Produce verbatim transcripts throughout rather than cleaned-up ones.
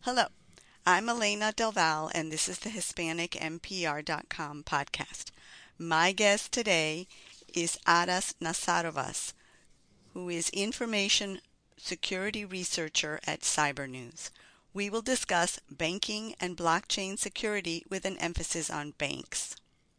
Hello, I'm Elena Del Val, and this is the Hispanic N P R dot com podcast. My guest today is Aras Nazarovas, who is information security researcher at Cybernews. We will discuss banking and blockchain security with an emphasis on banks.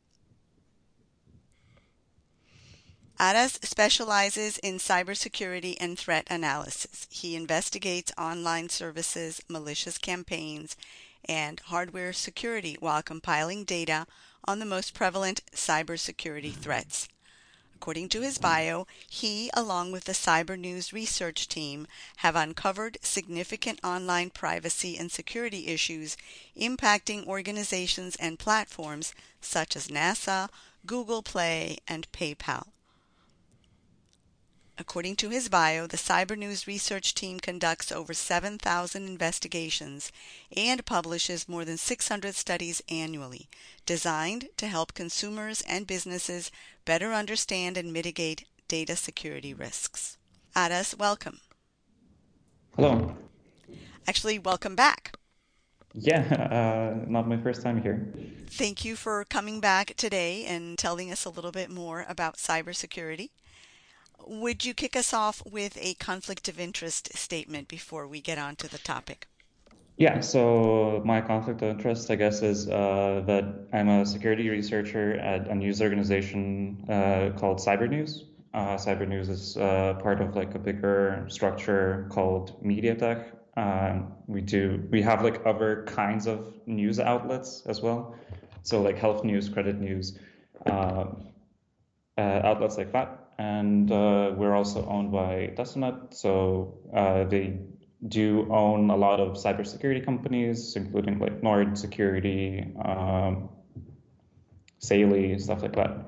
Aras specializes in cybersecurity and threat analysis. He investigates online services, malicious campaigns, and hardware security while compiling data on the most prevalent cybersecurity threats. According to his bio, he, along with the Cybernews research team, have uncovered significant online privacy and security issues impacting organizations and platforms such as NASA, Google Play, and PayPal. According to his bio, the Cybernews research team conducts over seven thousand investigations and publishes more than six hundred studies annually, designed to help consumers and businesses better understand and mitigate data security risks. Aras, welcome. Hello. Actually, welcome back. Yeah, uh, not my first time here. Thank you for coming back today and telling us a little bit more about cybersecurity. Would you kick us off with a conflict of interest statement before we get on to the topic? Yeah, so my conflict of interest, I guess, is uh, that I'm a security researcher at a news organization uh, called Cybernews. Uh, Cybernews is uh, part of like a bigger structure called MediaTech. Um, we do we have like other kinds of news outlets as well, so like health news, credit news, uh, uh, outlets like that. And uh, we're also owned by Tesonet, so uh, they do own a lot of cybersecurity companies, including like Nord Security, um, Saley, stuff like that.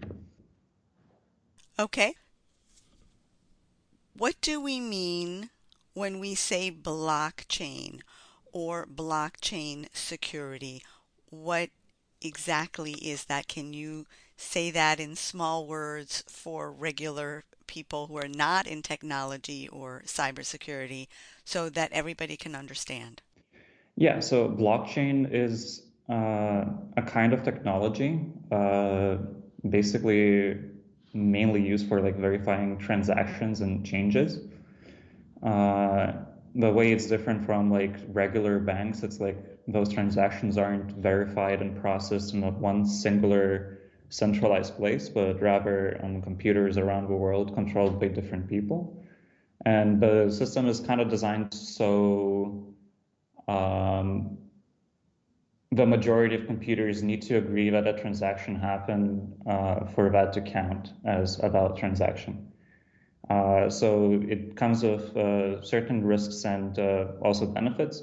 Okay. What do we mean when we say blockchain or blockchain security? What exactly is that? Can you say that in small words for regular people who are not in technology or cybersecurity so that everybody can understand? Yeah, so blockchain is uh, a kind of technology, uh, basically mainly used for like verifying transactions and changes. Uh, the way it's different from like regular banks, it's like those transactions aren't verified and processed in a one singular centralized place, but rather on computers around the world controlled by different people. And the system is kind of designed so um, the majority of computers need to agree that a transaction happened uh, for that to count as a valid transaction. Uh, so it comes with uh, certain risks and uh, also benefits.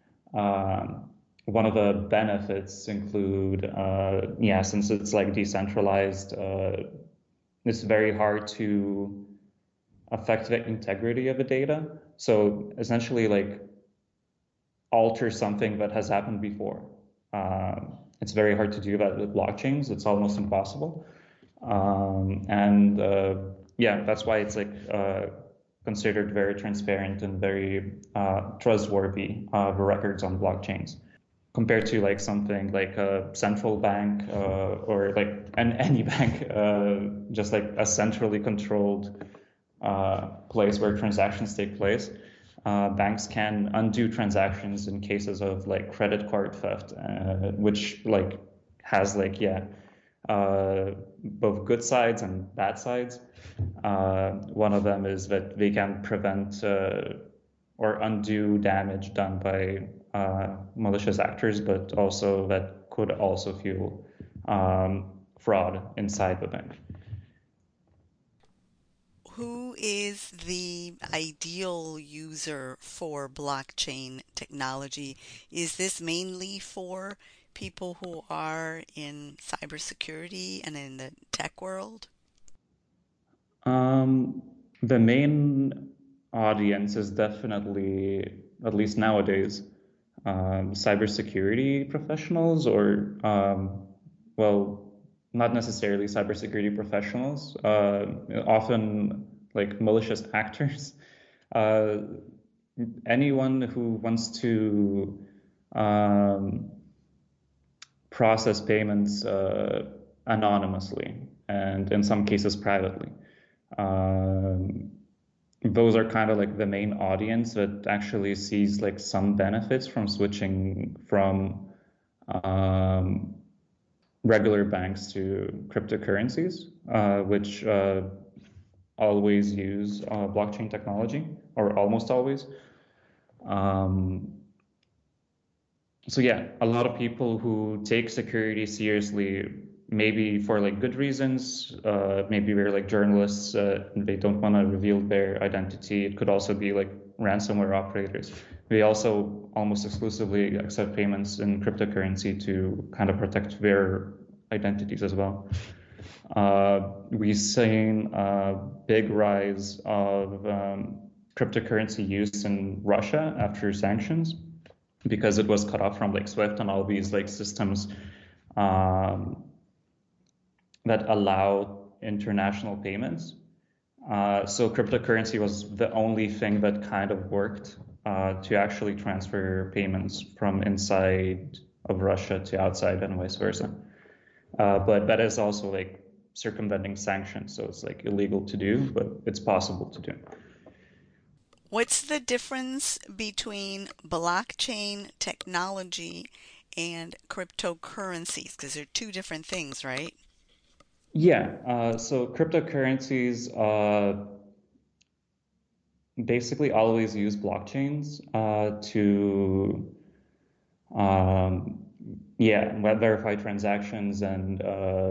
Um, One of the benefits include, uh, yeah, since it's like decentralized, uh, it's very hard to affect the integrity of the data. So essentially, like alter something that has happened before. Um, it's very hard to do that with blockchains. It's almost impossible. Um, and uh, yeah, that's why it's like uh, considered very transparent and very uh, trustworthy, uh, the records on blockchains compared to like something like a central bank uh, or like an any bank, uh, just like a centrally controlled uh, place where transactions take place. Uh, banks can undo transactions in cases of like credit card theft, uh, which like has like yeah uh, both good sides and bad sides. Uh, one of them is that they can prevent uh, or undo damage done by uh, malicious actors, but also that could also fuel um, fraud inside the bank. Who is the ideal user for blockchain technology? Is this mainly for people who are in cybersecurity and in the tech world? Um, the main audience is definitely, at least nowadays, um, cybersecurity professionals, or, um, well, not necessarily cybersecurity professionals, uh, often like malicious actors. Uh, anyone who wants to um, process payments uh, anonymously and in some cases privately. Um, those are kind of like the main audience that actually sees like some benefits from switching from um, regular banks to cryptocurrencies, uh, which uh, always use uh, blockchain technology, or almost always. Um, so yeah, a lot of people who take security seriously, maybe for like good reasons, uh, maybe they're like journalists, uh, and they don't want to reveal their identity. It could also be like ransomware operators. They also almost exclusively accept payments in cryptocurrency to kind of protect their identities as well. Uh, we've seen a big rise of um, cryptocurrency use in Russia after sanctions, because it was cut off from like SWIFT and all these like systems um, that allow international payments. Uh, so cryptocurrency was the only thing that kind of worked uh, to actually transfer payments from inside of Russia to outside and vice versa. Uh, but that is also like circumventing sanctions, so it's like illegal to do, but it's possible to do. What's the difference between blockchain technology and cryptocurrencies? Because they're two different things, right? Yeah, uh, so cryptocurrencies uh, basically always use blockchains uh, to um, yeah, verify transactions and uh,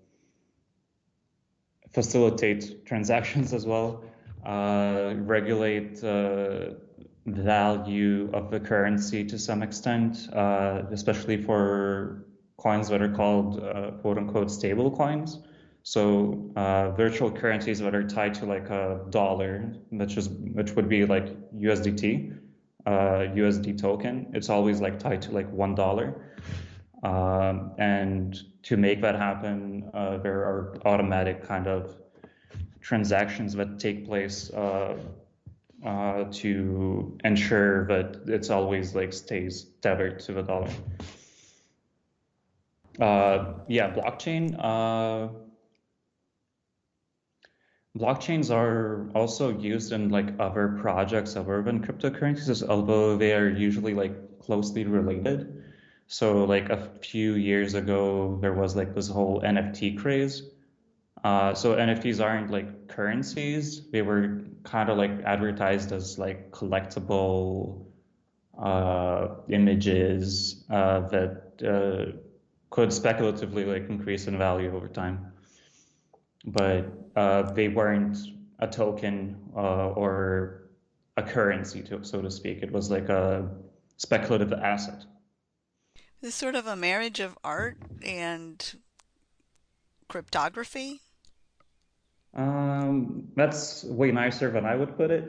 facilitate transactions as well, uh, regulate uh, value of the currency to some extent, uh, especially for coins that are called uh, quote unquote stable coins. So uh, virtual currencies that are tied to like a dollar, which is which would be like U S D T, uh, U S D token. It's always like tied to like one dollar. Um, and to make that happen, uh, there are automatic kind of transactions that take place uh, uh, to ensure that it's always like stays tethered to the dollar. Uh, yeah, blockchain. Uh, blockchains are also used in like other projects other than cryptocurrencies, although they are usually like closely related. So like a few years ago, there was like this whole N F T craze. Uh, so N F Ts aren't like currencies. They were kind of like advertised as like collectible uh, images uh, that uh, could speculatively like increase in value over time. But uh, they weren't a token uh, or a currency, to, so to speak. It was like a speculative asset. This sort of a marriage of art and cryptography. Um, that's way nicer than I would put it.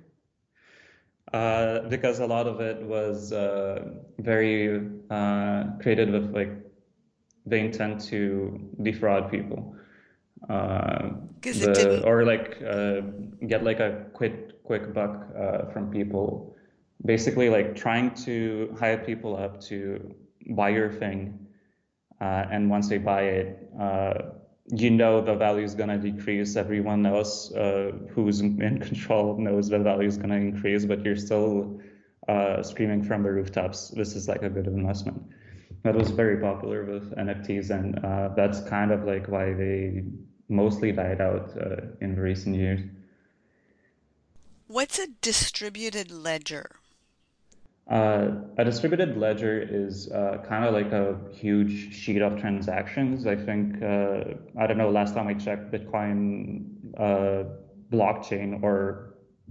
Uh, because a lot of it was uh, very uh, created with like the intent to defraud people, uh, Because it the didn't, or like uh, get like a quick quick buck uh, from people, basically like trying to hype people up to buy your thing, uh, and once they buy it, uh, you know the value is going to decrease. Everyone else uh, who's in control knows the value is going to increase, but you're still uh, screaming from the rooftops, this is like a good investment. That was very popular with N F Ts, and uh, that's kind of like why they mostly died out uh, in recent years. what's a distributed ledger? Uh, a distributed ledger is uh, kind of like a huge sheet of transactions. I think, uh, I don't know, last time I checked, Bitcoin uh, blockchain, or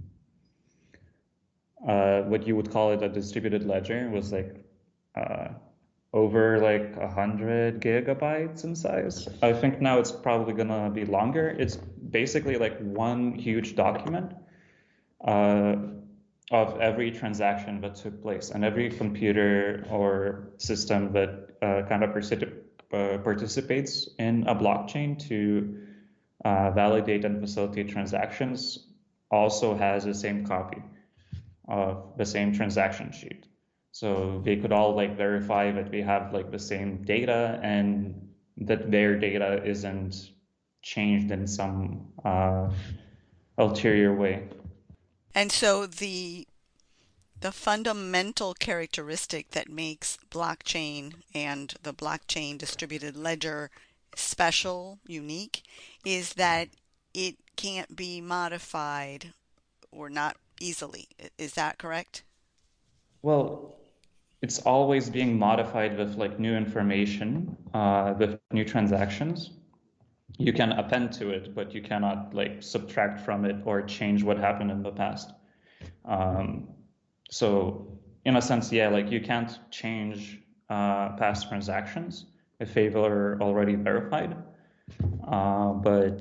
uh, what you would call it a distributed ledger, was like uh, over like a hundred gigabytes in size. I think now it's probably gonna be longer. It's basically like one huge document uh, of every transaction that took place, and every computer or system that uh, kind of uh, participates in a blockchain to uh, validate and facilitate transactions also has the same copy. of the same transaction sheet. So they could all like verify that we have like the same data and that their data isn't changed in some uh, ulterior way. And so the the fundamental characteristic that makes blockchain and the blockchain distributed ledger special, unique, is that it can't be modified or not easily. Is that correct? Well, it's always being modified with like new information, uh, with new transactions. You can append to it, but you cannot like subtract from it or change what happened in the past. Um, so in a sense, yeah, like you can't change uh, past transactions if they were already verified. Uh, but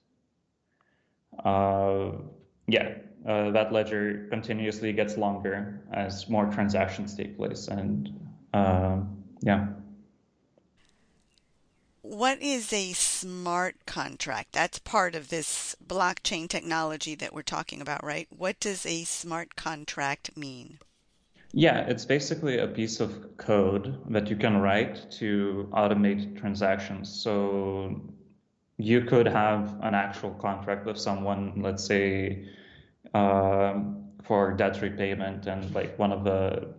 uh, yeah, uh, that ledger continuously gets longer as more transactions take place. And uh, yeah. What is a smart contract? That's part of this blockchain technology that we're talking about, right? What does a smart contract mean? Yeah, it's basically a piece of code that you can write to automate transactions. So you could have an actual contract with someone, let's say, um, for debt repayment, and like one of the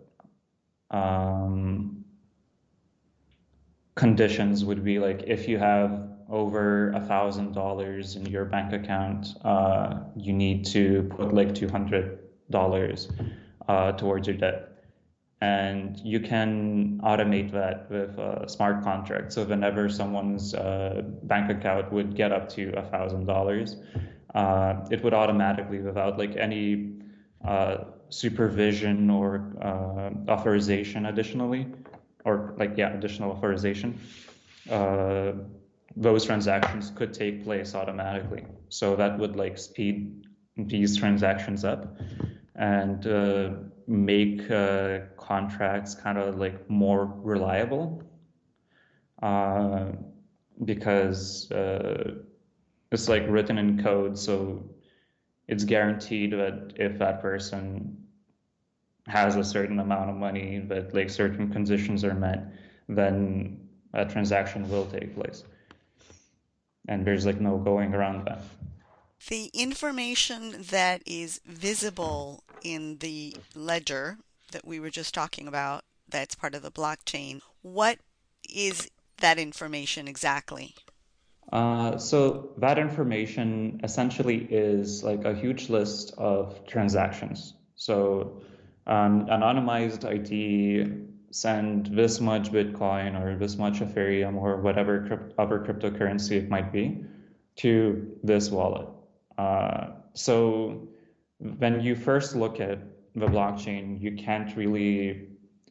um, conditions would be like if you have over a thousand dollars in your bank account, uh, you need to put like two hundred dollars uh, towards your debt. And you can automate that with a smart contract. So whenever someone's uh, bank account would get up to a thousand dollars, uh, it would automatically, without like any uh, supervision or uh, authorization, additionally, or like yeah, additional authorization, uh, those transactions could take place automatically. So that would like speed these transactions up and uh, make uh, contracts kind of like more reliable uh, because uh, it's like written in code, so it's guaranteed that if that person has a certain amount of money, that like certain conditions are met, then a transaction will take place, and there's like no going around that. The information that is visible in the ledger that we were just talking about, that's part of the blockchain, what is that information exactly? Uh, so that information essentially is like a huge list of transactions. So um, anonymized I D, send this much Bitcoin or this much Ethereum or whatever crypt- other cryptocurrency it might be to this wallet. Uh, so when you first look at the blockchain, you can't really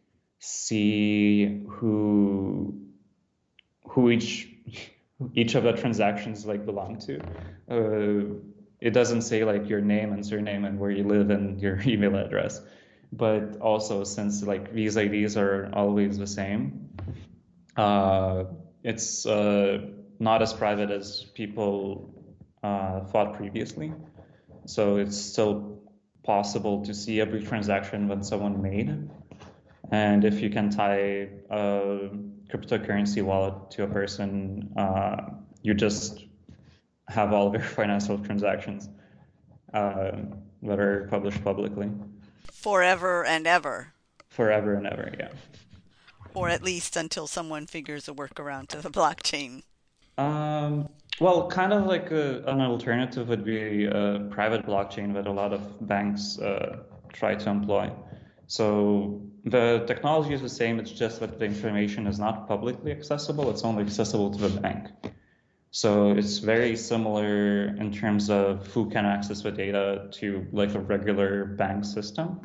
see who who each each of the transactions like belong to. Uh, it doesn't say like your name and surname and where you live and your email address. But also since like these I Ds are always the same, uh, it's uh, not as private as people uh, thought previously. So it's still possible to see every transaction that someone made. And if you can tie a cryptocurrency wallet to a person, uh, you just have all of your financial transactions uh, that are published publicly Forever and ever, forever and ever. Yeah. or at least until someone figures a workaround to the blockchain. Um, well, kind of like a, an alternative would be a private blockchain that a lot of banks uh, try to employ. So the technology is the same. It's just that the information is not publicly accessible. It's only accessible to the bank. So it's very similar in terms of who can access the data to like a regular bank system.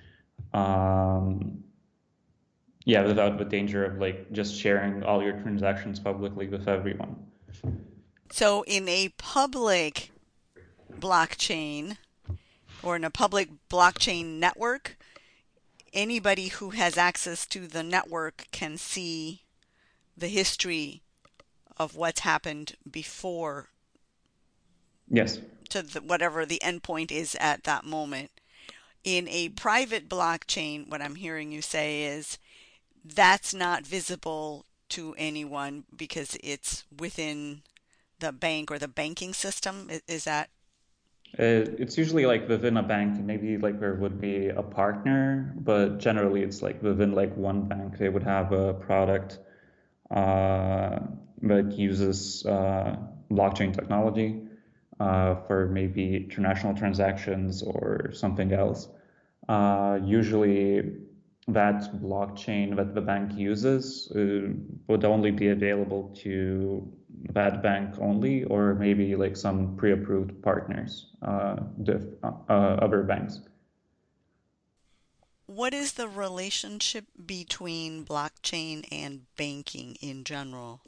Um, yeah, without the danger of like just sharing all your transactions publicly with everyone. So in a public blockchain or in a public blockchain network, anybody who has access to the network can see the history of what's happened before Yes. to the, whatever the endpoint is at that moment. In a private blockchain, what I'm hearing you say is that's not visible to anyone because it's within the bank or the banking system. I- Is that Uh, it's usually like within a bank, maybe like there would be a partner, but generally it's like within like one bank, they would have a product uh, that uses uh, blockchain technology uh, for maybe international transactions or something else. Uh, usually, that blockchain that the bank uses uh, would only be available to that bank only, or maybe like some pre-approved partners, uh, diff- uh, other banks. what is the relationship between blockchain and banking in general?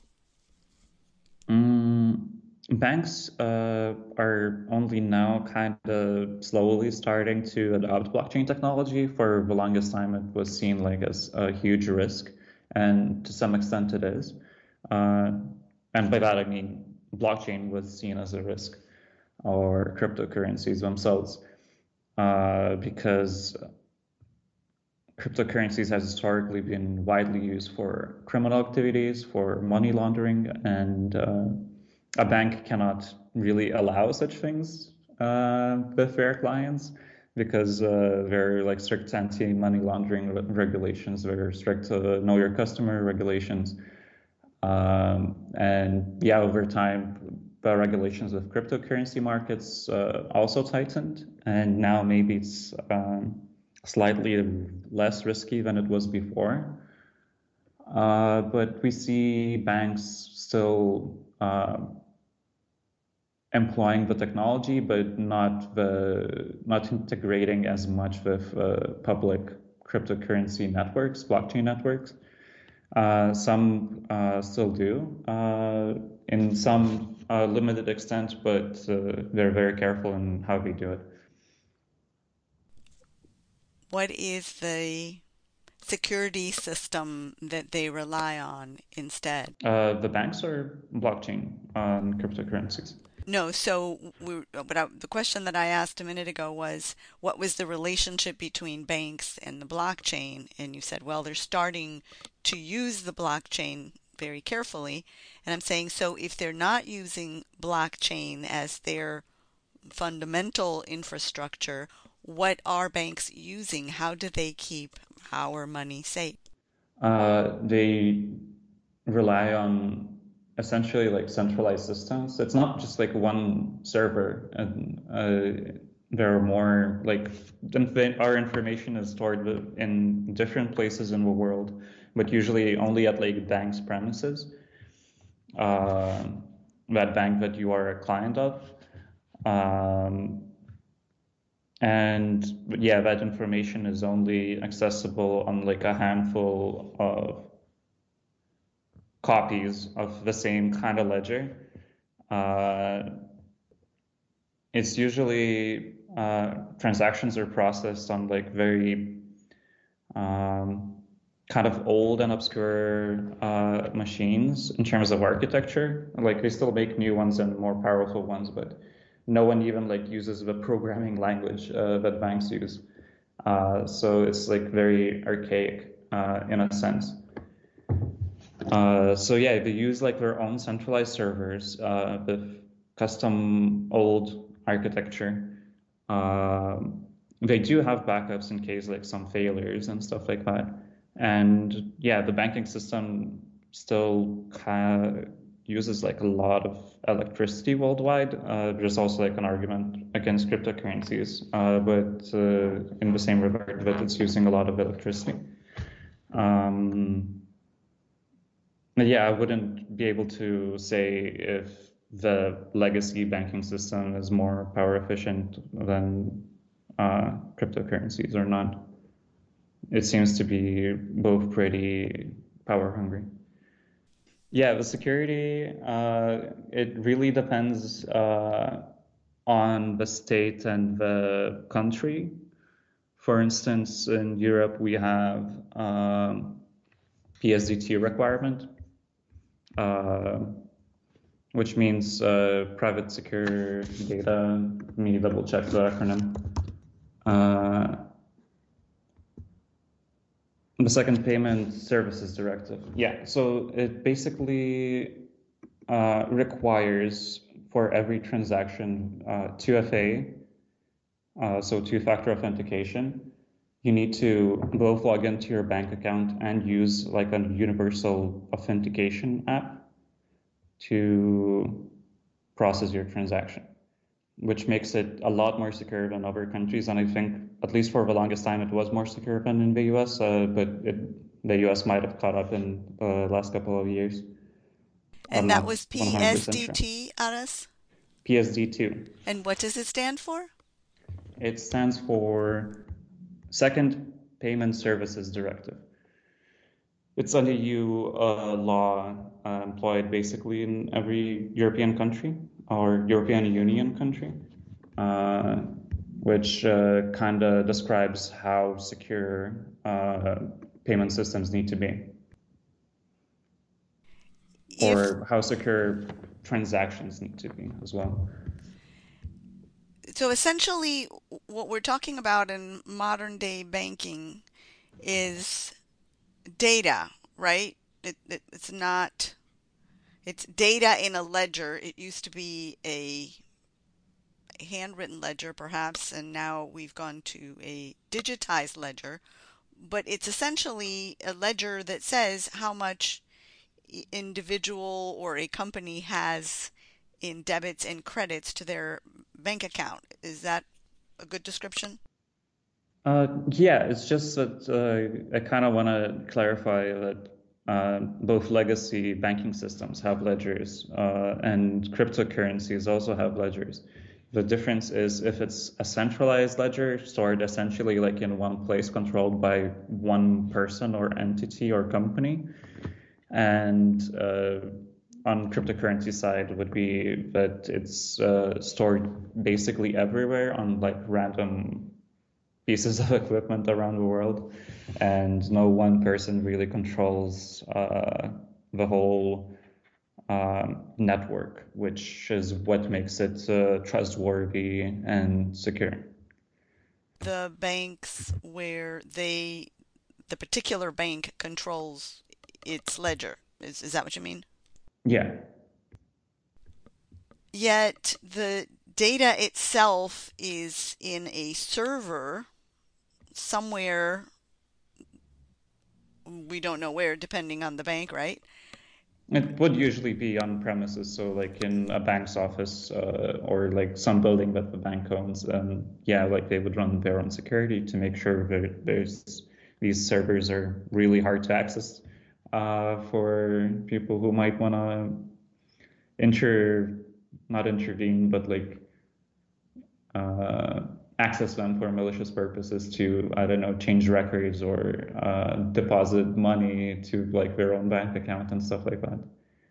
Mm, banks uh, are only now kind of slowly starting to adopt blockchain technology. For the longest time, it was seen like as a huge risk, and to some extent, it is. Uh, and by that, I mean blockchain was seen as a risk, or cryptocurrencies themselves, uh, because cryptocurrencies has historically been widely used for criminal activities, for money laundering, and uh, a bank cannot really allow such things uh, with their clients because uh, there are like strict anti-money laundering re- regulations, there are strict uh, know your customer regulations, um, and yeah, over time, the regulations with cryptocurrency markets uh, also tightened, and now maybe it's um, slightly less risky than it was before. Uh, but we see banks still uh, employing the technology, but not the not integrating as much with uh, public cryptocurrency networks, blockchain networks. Uh, some uh, still do uh, in some uh, limited extent, but uh, they're very careful in how they do it. What is the security system that they rely on instead? Uh, the banks are blockchain on cryptocurrencies. No, so we, but I, the question that I asked a minute ago was, what was the relationship between banks and the blockchain? And you said, well, they're starting to use the blockchain very carefully. And I'm saying, so if they're not using blockchain as their fundamental infrastructure, what are banks using? How do they keep our money safe? Uh, they rely on essentially like centralized systems. It's not just like one server, and uh, there are more like our information is stored in different places in the world, but usually only at like banks' premises. Uh, that bank that you are a client of. Um, and yeah, that information is only accessible on like a handful of copies of the same kind of ledger. Uh, it's usually uh, transactions are processed on like very um, kind of old and obscure uh, machines in terms of architecture. Like they still make new ones and more powerful ones, but no one even like uses the programming language uh, that banks use. Uh, so it's like very archaic uh, in a sense. Uh, so yeah, they use like their own centralized servers uh, with custom old architecture. Um, they do have backups in case like some failures and stuff like that. And yeah, the banking system still ca- uses like a lot of electricity worldwide. Uh, there's also like an argument against cryptocurrencies, uh, but uh, in the same regard that it's using a lot of electricity. Um, yeah, I wouldn't be able to say if the legacy banking system is more power efficient than uh, cryptocurrencies or not. It seems to be both pretty power hungry. Yeah, the security, uh, it really depends uh, on the state and the country. For instance, in Europe, we have um, P S D T requirement, uh, which means uh, private secure data. Let me double check the acronym. Uh, The second payment services directive. Yeah, so it basically uh, requires for every transaction uh, two F A, uh, so two-factor authentication. You need to both log into your bank account and use like a universal authentication app to process your transaction, which makes it a lot more secure than other countries. And I think, at least for the longest time, it was more secure than in the U S, uh, but it, the U S might have caught up in the last couple of years. I'm And that not was one hundred percent sure. P S D T, Aras? P S D two. And what does it stand for? It stands for Second Payment Services Directive. It's an E U uh, law uh, employed basically in every European country or European Union country, uh, which uh, kind of describes how secure uh, payment systems need to be, If or how secure transactions need to be as well. so, essentially, what we're talking about in modern day banking is data, right? It, it, it's not, it's data in a ledger. It used to be a handwritten ledger, perhaps, and now we've gone to a digitized ledger. But it's essentially a ledger that says how much individual or a company has in debits and credits to their bank account. Is that a good description? Uh, yeah, it's just that uh, I kind of want to clarify that uh, both legacy banking systems have ledgers uh, and cryptocurrencies also have ledgers. The difference is if it's a centralized ledger stored essentially like in one place, controlled by one person or entity or company, and uh, on cryptocurrency side would be that it's uh, stored basically everywhere on like random pieces of equipment around the world, and no one person really controls uh, the whole um, network, which is what makes it uh, trustworthy and secure. The banks where they, the particular bank controls its ledger. Is, is that what you mean? Yeah. Yet the data itself is in a server somewhere, we don't know where, depending on the bank, right? It would usually be on premises, so like in a bank's office uh, or like some building that the bank owns. And yeah, like they would run their own security to make sure that there's these servers are really hard to access uh, for people who might want to inter, not intervene, but like uh, access them for malicious purposes to, I don't know, change records or uh, deposit money to like their own bank account and stuff like that.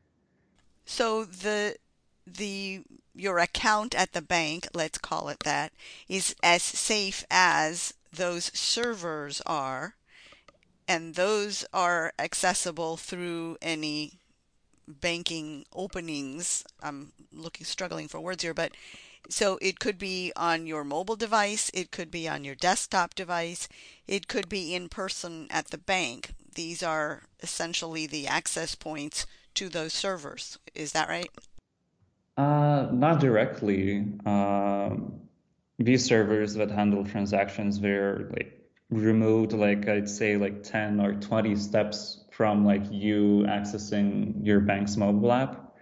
So the the your account at the bank, let's call it that, is as safe as those servers are, and those are accessible through any banking openings. I'm looking struggling for words here, but so it could be on your mobile device, it could be on your desktop device, it could be in person at the bank. These are essentially the access points to those servers. Is that right? Uh, not directly. Um, these servers that handle transactions, they're like removed, like I'd say like ten or twenty steps from like you accessing your bank's mobile app.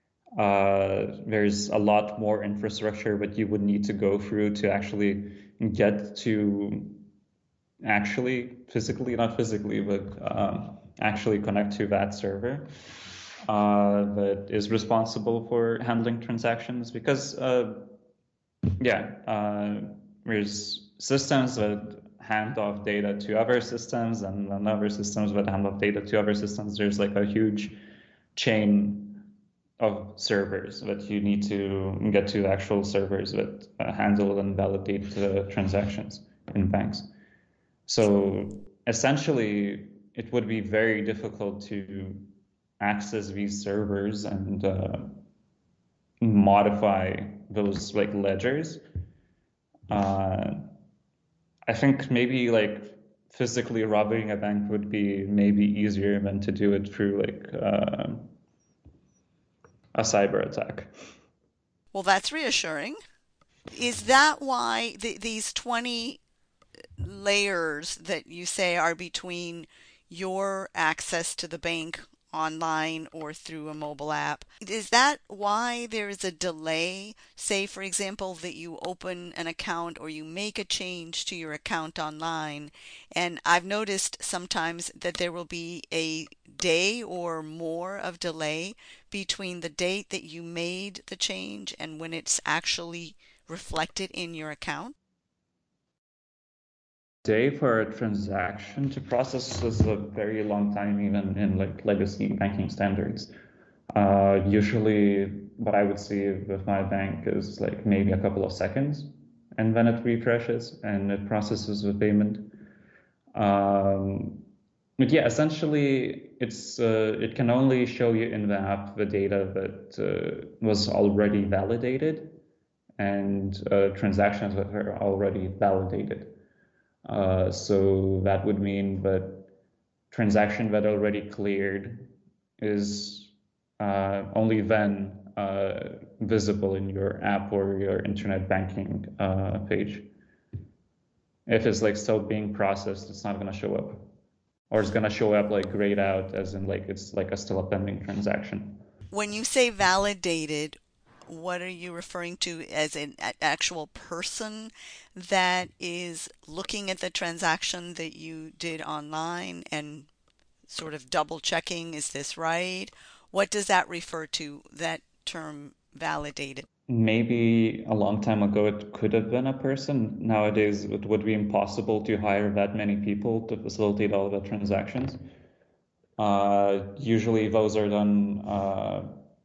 Uh, there's a lot more infrastructure that you would need to go through to actually get to actually physically, not physically, but um, actually connect to that server uh, that is responsible for handling transactions. Because, uh, yeah, uh, there's systems that hand off data to other systems, and then other systems that hand off data to other systems. There's like a huge chain of servers that you need to get to the actual servers that uh, handle and validate the transactions in banks. So essentially, it would be very difficult to access these servers and uh, modify those like ledgers. Uh, I think maybe like physically robbing a bank would be maybe easier than to do it through like uh, a cyber attack. Well, that's reassuring. Is that why the, these twenty layers that you say are between your access to the bank online or through a mobile app? Is that why there is a delay? Say, for example, that you open an account or you make a change to your account online, and I've noticed sometimes that there will be a day or more of delay between the date that you made the change and when it's actually reflected in your account. Day for a transaction to process is a very long time, even in like legacy banking standards. Uh, usually, what I would see with my bank is like maybe a couple of seconds, and then it refreshes and it processes the payment. Um, but yeah, essentially, it's uh, it can only show you in the app the data that uh, was already validated and uh, transactions that are already validated. Uh, so that would mean that transaction that already cleared is uh, only then uh, visible in your app or your internet banking uh, page. If it's like still being processed, it's not going to show up, or it's going to show up like grayed out, as in like it's like a still a pending transaction. When you say validated, what are you referring to as an actual person that is looking at the transaction that you did online and sort of double checking, is this right? What does that refer to, that term validated? Maybe a long time ago it could have been a person. Nowadays it would be impossible to hire that many people to facilitate all the transactions. Uh, usually those are done uh,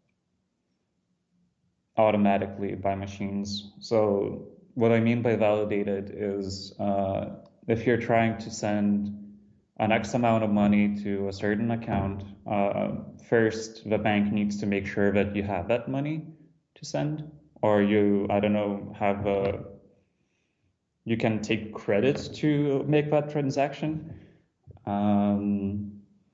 automatically by machines. So what I mean by validated is uh, if you're trying to send an X amount of money to a certain account, uh, first the bank needs to make sure that you have that money to send, or you, I don't know, have a, you can take credit to make that transaction. Um,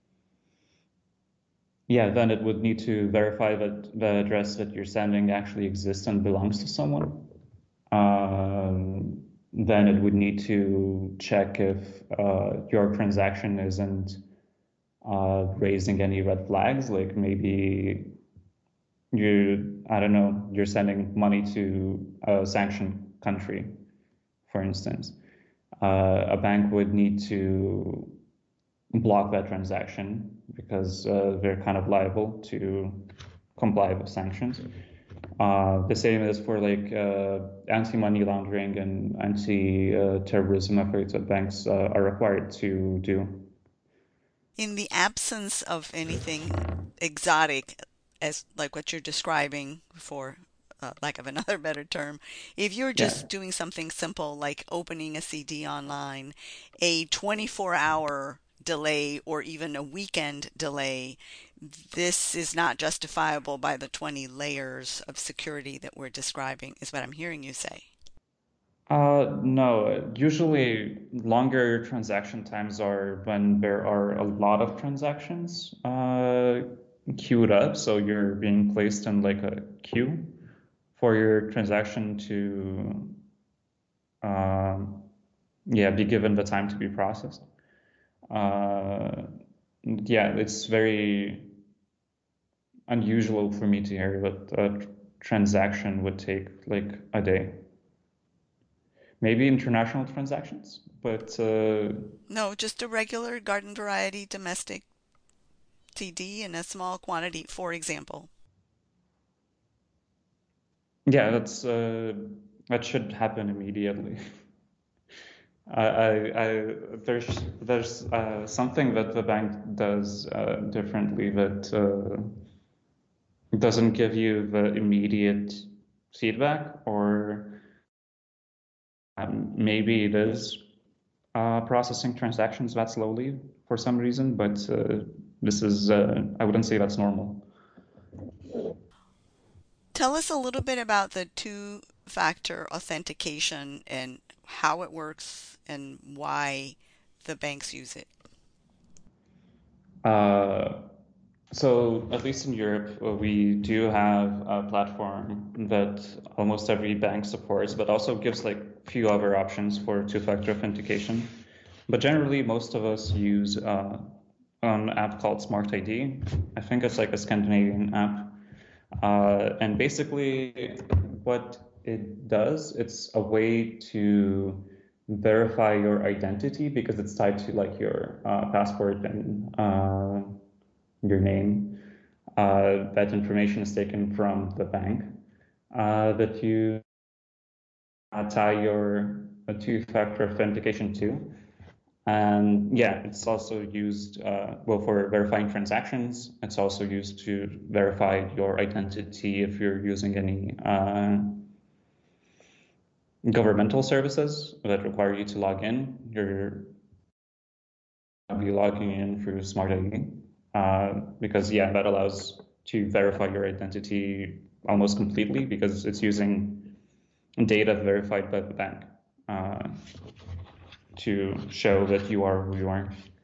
yeah, then it would need to verify that the address that you're sending actually exists and belongs to someone. Um, then it would need to check if uh, your transaction isn't uh, raising any red flags, like maybe you, I don't know, you're sending money to a sanctioned country, for instance. Uh, a bank would need to block that transaction because uh, they're kind of liable to comply with sanctions. Uh, the same is for like uh, anti-money laundering and anti-terrorism efforts that banks uh, are required to do. In the absence of anything exotic, as like what you're describing, for uh, lack of another better term, if you're Yeah. just doing something simple like opening a C D online, a twenty-four hour delay or even a weekend delay, this is not justifiable by the twenty layers of security that we're describing, is what I'm hearing you say. Uh, no, usually longer transaction times are when there are a lot of transactions uh, queued up. So you're being placed in like a queue for your transaction to um, yeah, be given the time to be processed. Uh, yeah, it's very unusual for me to hear that a transaction would take like a day. Maybe international transactions, but uh, No, just a regular garden variety domestic C D in a small quantity, for example. yeah, that's uh, that should happen immediately. I, I, I there's there's uh, something that the bank does uh, differently that uh, doesn't give you the immediate feedback, or um, maybe it is uh, processing transactions that slowly for some reason, but uh, this is uh, I wouldn't say that's normal. Tell us a little bit about the two-factor authentication and how it works and why the banks use it? Uh, so at least in Europe, uh, we do have a platform that almost every bank supports, but also gives like few other options for two-factor authentication. But generally, most of us use uh, an app called Smart I D. I think it's like a Scandinavian app. Uh, and basically, what it does, it's a way to verify your identity because it's tied to like your uh, passport and uh, your name. Uh, that information is taken from the bank uh, that you uh, tie your uh, two-factor authentication to. And yeah, it's also used, uh, well, for verifying transactions. It's also used to verify your identity if you're using any uh, governmental services that require you to log in. You're be logging in through Smart I D uh, because yeah, that allows to verify your identity almost completely because it's using data verified by the bank uh, to show that you are who you are.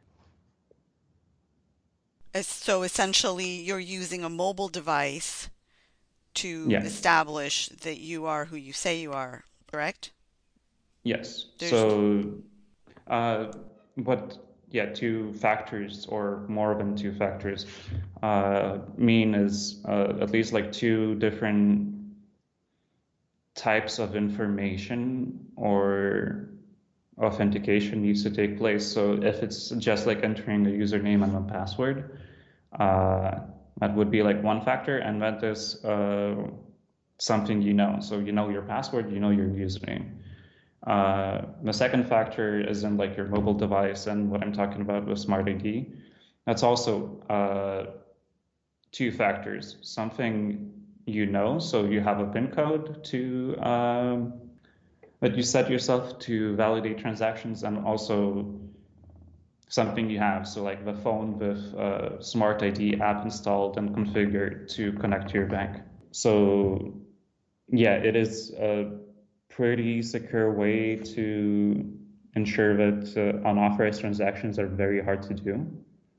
So essentially, you're using a mobile device to Yeah. establish that you are who you say you are, correct? Yes. There's n- So, uh, what, yeah, two factors or more than two factors uh, mean is uh, at least like two different types of information or authentication needs to take place. So if it's just like entering a username and a password, uh, that would be like one factor, and that is uh, something you know. So you know your password, you know your username. Uh, the second factor is in like your mobile device, and what I'm talking about with Smart I D. That's also uh, two factors. Something you know, so you have a PIN code to um, that you set yourself to validate transactions, and also something you have. So like the phone with uh, Smart I D app installed and configured to connect to your bank. So yeah, it is a pretty secure way to ensure that uh, unauthorized transactions are very hard to do.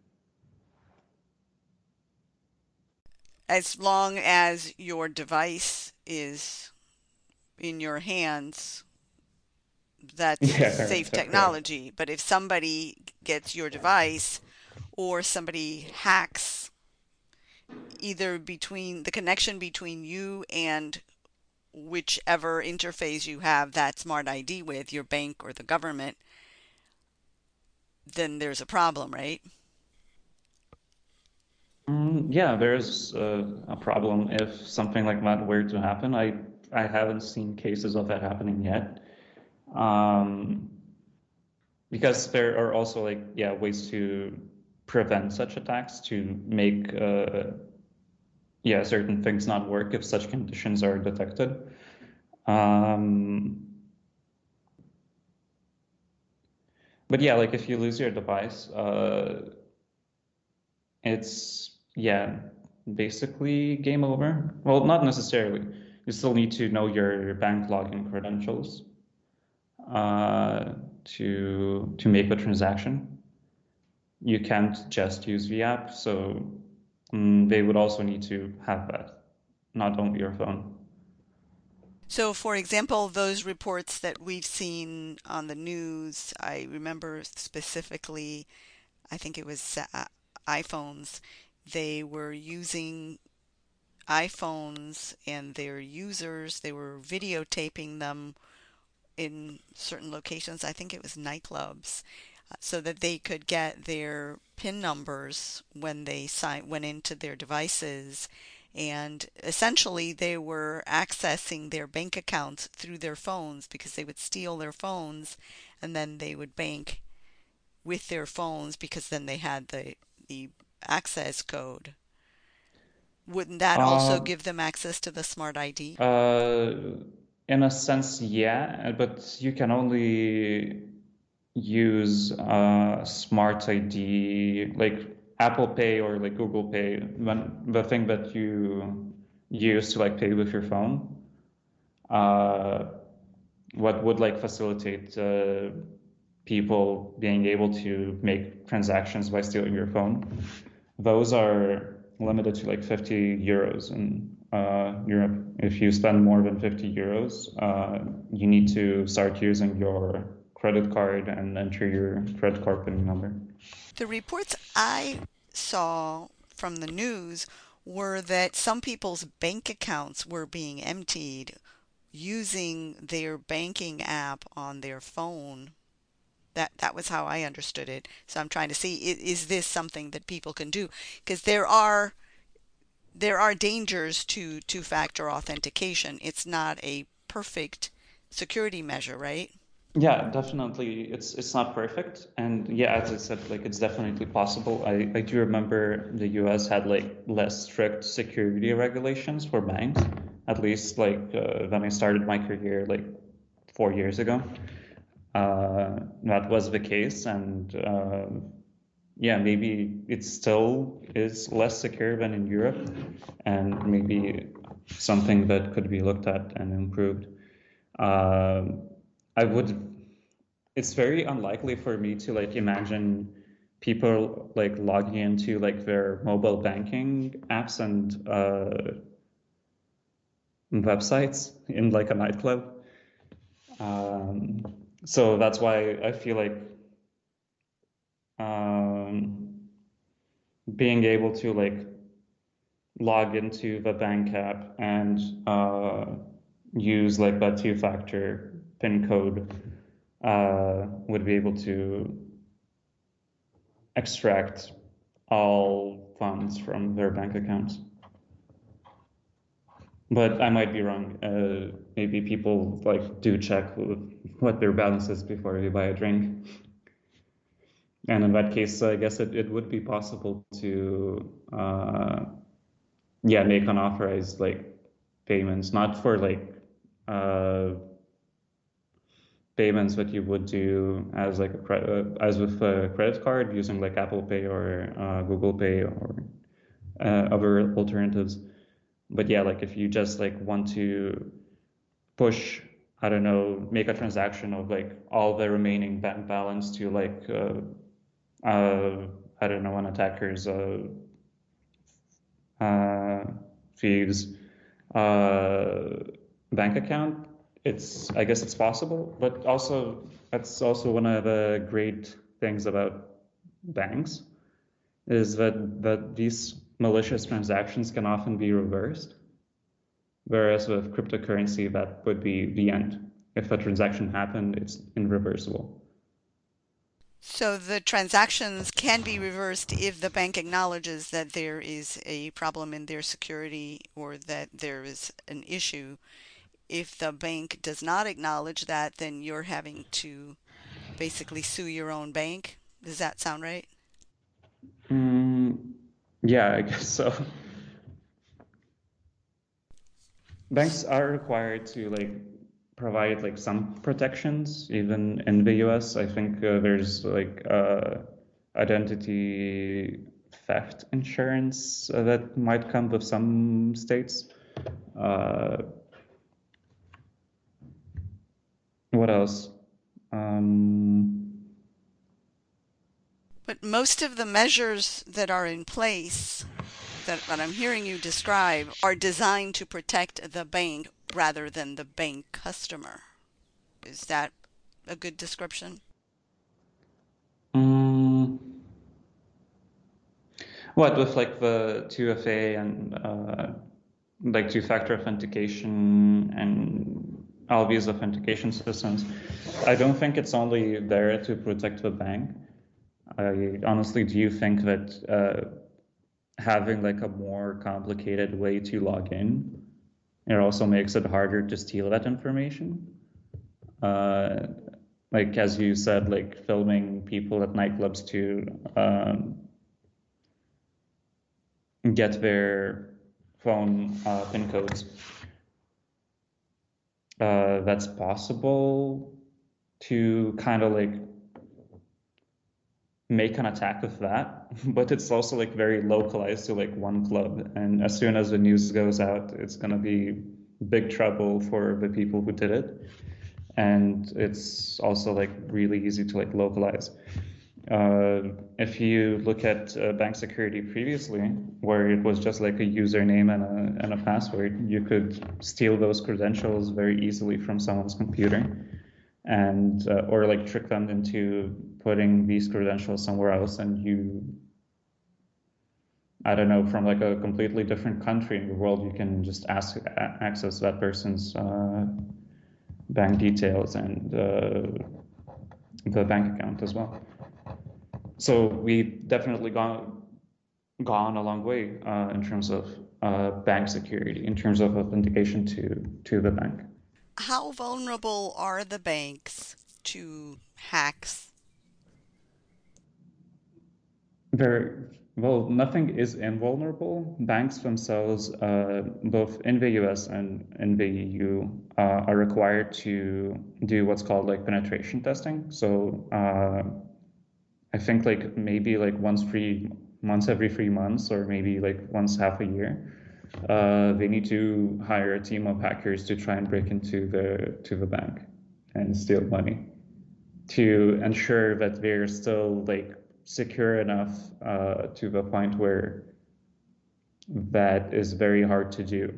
as long as your device is in your hands, that's Yeah, safe correct, correct. technology. But if somebody gets your device or somebody hacks either between the connection between you and whichever interface you have that Smart I D with, your bank or the government, then there's a problem, right? Mm, yeah, there's uh, a problem if something like that were to happen. I I haven't seen cases of that happening yet. Um, because there are also like yeah ways to prevent such attacks to make uh, yeah certain things not work if such conditions are detected. Um, but yeah, like if you lose your device, uh, it's yeah basically game over. Well, not necessarily. You still need to know your bank login credentials uh, to to make the transaction. You can't just use the app, so mm, they would also need to have that, not only your phone. So, for example, those reports that we've seen on the news, I remember specifically, I think it was uh, iPhones. They were using iPhones and their users, they were videotaping them in certain locations. I think it was nightclubs, uh, so that they could get their PIN numbers when they sign, went into their devices. And essentially, they were accessing their bank accounts through their phones because they would steal their phones and then they would bank with their phones because then they had the, the access code. Wouldn't that also Uh, give them access to the Smart I D? uh, in a sense, yeah, but you can only use uh, Smart I D, like Apple Pay or like Google Pay, when the thing that you use to like pay with your phone. Uh, what would like facilitate uh, people being able to make transactions by stealing your phone. Those are limited to like fifty euros in uh, Europe. If you spend more than fifty euros, uh, you need to start using your credit card and enter your credit card PIN number. The reports I saw from the news were that some people's bank accounts were being emptied using their banking app on their phone. That that was how I understood it. So I'm trying to see, is, is this something that people can do? Because there are there are dangers to two-factor authentication. It's not a perfect security measure, right? Yeah, definitely. It's it's not perfect, and yeah, as I said, like it's definitely possible. I I do remember the U S had like less strict security regulations for banks, at least like uh, when I started my career like four years ago. Uh, that was the case, and uh, yeah, maybe it still is less secure than in Europe, and maybe something that could be looked at and improved. Um, I would. It's very unlikely for me to like imagine people like logging into like their mobile banking apps and uh, websites in like a nightclub. Um, so that's why I feel like um, being able to like log into the bank app and uh, use like that two-factor PIN code uh, would be able to extract all funds from their bank accounts. But I might be wrong. Uh, maybe people like do check what their balance is before they buy a drink. And in that case, I guess it, it would be possible to, uh, yeah, make unauthorized like payments, not for like uh, payments that you would do as like a credit, as with a credit card using like Apple Pay or uh, Google Pay or uh, other alternatives. But yeah, like if you just like want to push, I don't know, make a transaction of like all the remaining bank balance to like, uh, uh, I don't know, an attacker's uh, uh, thieves uh, bank account, it's I guess it's possible, but also that's also one of the great things about banks is that that these malicious transactions can often be reversed, whereas with cryptocurrency that would be the end. If a transaction happened, it's irreversible. So the transactions can be reversed if the bank acknowledges that there is a problem in their security or that there is an issue. If the bank does not acknowledge that, then you're having to basically sue your own bank. Does that sound right? Mm, yeah, I guess so. Banks are required to like provide like some protections, even in the U S. I think uh, there's like uh, identity theft insurance uh, that might come with some states. Uh, what else? Um, But most of the measures that are in place that, that I'm hearing you describe are designed to protect the bank rather than the bank customer. Is that a good description? mm, what with like the two F A and uh, like two-factor authentication and all these authentication systems, I don't think it's only there to protect the bank. I honestly do think that uh, having like a more complicated way to log in, it also makes it harder to steal that information. Uh, like as you said, like filming people at nightclubs to um, get their phone uh, PIN codes. Uh, that's possible to kind of like make an attack with that, but it's also like very localized to like one club. And as soon as the news goes out, it's gonna be big trouble for the people who did it. and it's also like really easy to like localize. Uh, if you look at uh, bank security previously, where it was just like a username and a, and a password, you could steal those credentials very easily from someone's computer, and uh, or like trick them into putting these credentials somewhere else, and you, I don't know, from like a completely different country in the world, you can just ask access that person's uh, bank details and uh, the bank account as well. So we've definitely gone gone a long way uh, in terms of uh, bank security, in terms of authentication to to the bank. How vulnerable are the banks to hacks? Very well, nothing is invulnerable. Banks themselves, uh, both in the U S and in the E U, uh, are required to do what's called like penetration testing. So uh, I think like maybe like once three once every three months, or maybe like once half a year, uh, they need to hire a team of hackers to try and break into the to the bank and steal money, to ensure that they're still like secure enough uh, to the point where that is very hard to do.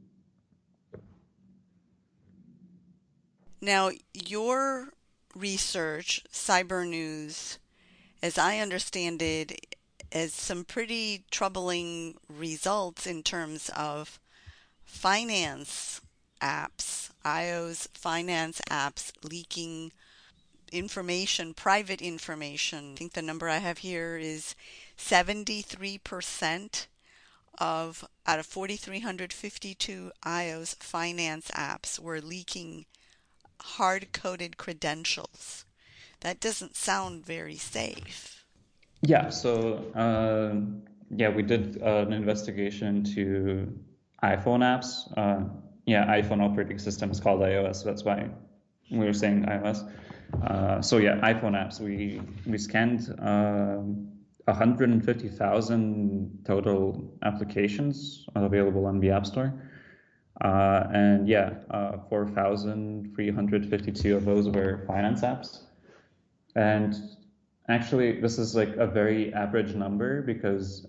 Now, your research, Cyber News, as I understand it, has some pretty troubling results in terms of finance apps, iOS finance apps leaking information, private information. I think the number I have here is seventy-three percent of out of four thousand three hundred fifty-two iOS finance apps were leaking hard-coded credentials. That doesn't sound very safe. Yeah, so uh, yeah, we did uh, an investigation to iPhone apps. Uh, yeah, iPhone operating system is called iOS. That's why we were saying iOS. Uh, so yeah, iPhone apps. We we scanned um, one hundred fifty thousand total applications available on the App Store. Uh, and yeah, uh, four thousand three hundred fifty-two of those were finance apps. And actually, this is like a very average number, because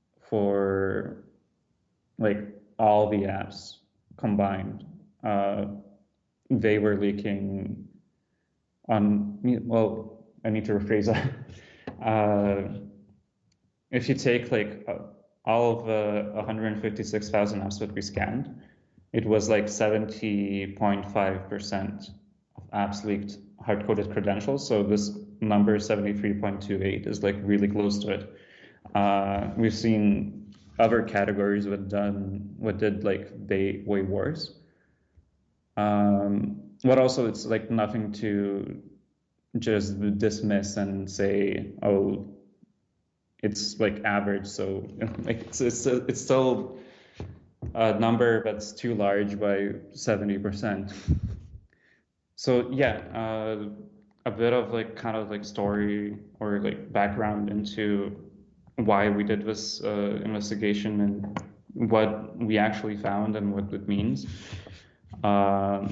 for like all the apps combined, uh, they were leaking on, well, I need to rephrase that. Uh, if you take like uh, all of the one hundred fifty-six thousand apps that we scanned, it was like seventy point five percent of apps leaked hard-coded credentials. So this number seventy-three point two eight is like really close to it. Uh, we've seen other categories that done what did like they way worse. Um, but also it's like nothing to just dismiss and say, oh, it's like average. So like it's it's, it's still a number that's too large by seventy percent. So yeah, uh, a bit of like kind of like story or like background into why we did this uh, investigation and what we actually found and what it means. Um,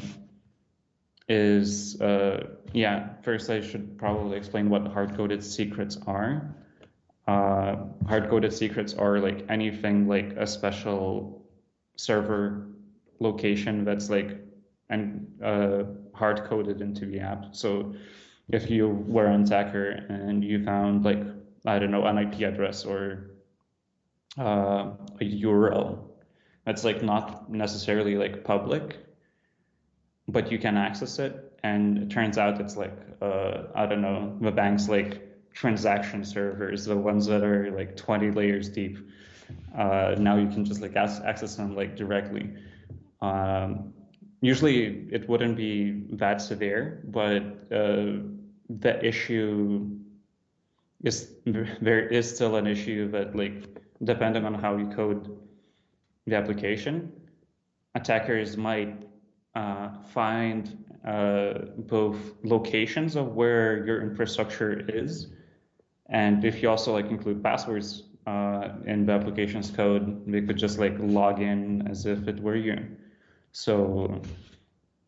is uh, yeah, first I should probably explain what hard-coded secrets are. Uh, hard-coded secrets are like anything like a special server location that's like and uh, hard coded into the app. So if you were an attacker and you found like, I don't know, an I P address or uh, a U R L that's like not necessarily like public, but you can access it, and it turns out it's like uh, I don't know, the bank's like transaction servers, the ones that are like twenty layers deep. Uh, now you can just like access them like directly. Um, usually it wouldn't be that severe, but uh, the issue is there is still an issue that like depending on how you code the application, attackers might uh, find uh, both locations of where your infrastructure is, and if you also like include passwords uh, in the application's code, they could just like log in as if it were you. So